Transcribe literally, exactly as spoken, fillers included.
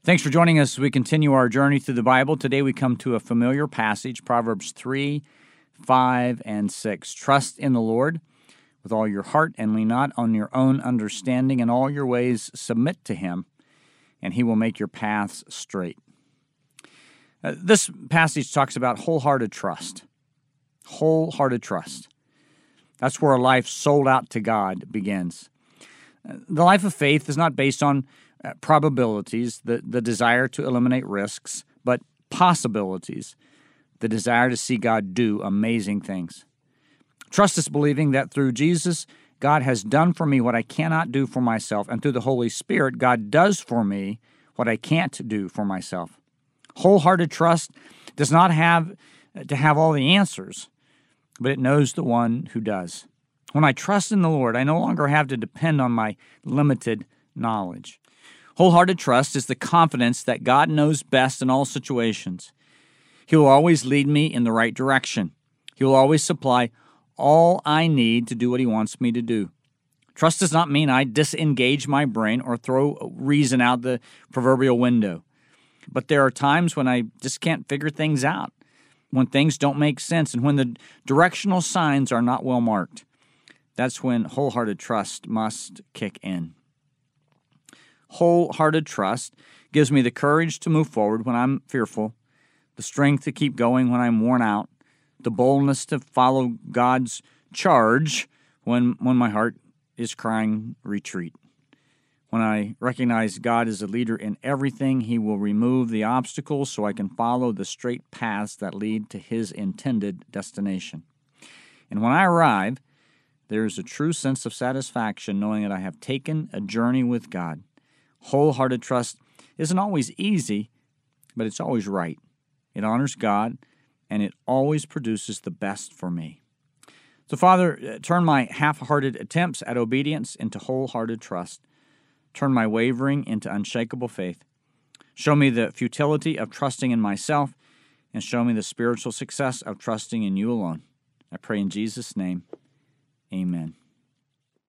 Thanks for joining us as we continue our journey through the Bible. Today we come to a familiar passage, Proverbs three, five, and six. Trust in the Lord with all your heart and lean not on your own understanding. In all your ways submit to Him, and He will make your paths straight. Uh, this passage talks about wholehearted trust. Wholehearted trust. That's where a life sold out to God begins. Uh, the life of faith is not based on uh, probabilities, the, the desire to eliminate risks, but possibilities, the desire to see God do amazing things. Trust is believing that through Jesus, God has done for me what I cannot do for myself, and through the Holy Spirit, God does for me what I can't do for myself. Wholehearted trust does not have to have all the answers, but it knows the one who does. When I trust in the Lord, I no longer have to depend on my limited knowledge. Wholehearted trust is the confidence that God knows best in all situations. He will always lead me in the right direction. He will always supply all I need to do what He wants me to do. Trust does not mean I disengage my brain or throw reason out the proverbial window. But there are times when I just can't figure things out, when things don't make sense, and when the directional signs are not well marked. That's when wholehearted trust must kick in. Wholehearted trust gives me the courage to move forward when I'm fearful, the strength to keep going when I'm worn out, the boldness to follow God's charge when, when my heart is crying retreat. When I recognize God is a leader in everything, He will remove the obstacles so I can follow the straight paths that lead to His intended destination. And when I arrive, there is a true sense of satisfaction knowing that I have taken a journey with God. Wholehearted trust isn't always easy, but it's always right. It honors God, and it always produces the best for me. So, Father, turn my half-hearted attempts at obedience into wholehearted trust. Turn my wavering into unshakable faith. Show me the futility of trusting in myself, and show me the spiritual success of trusting in You alone. I pray in Jesus' name, amen.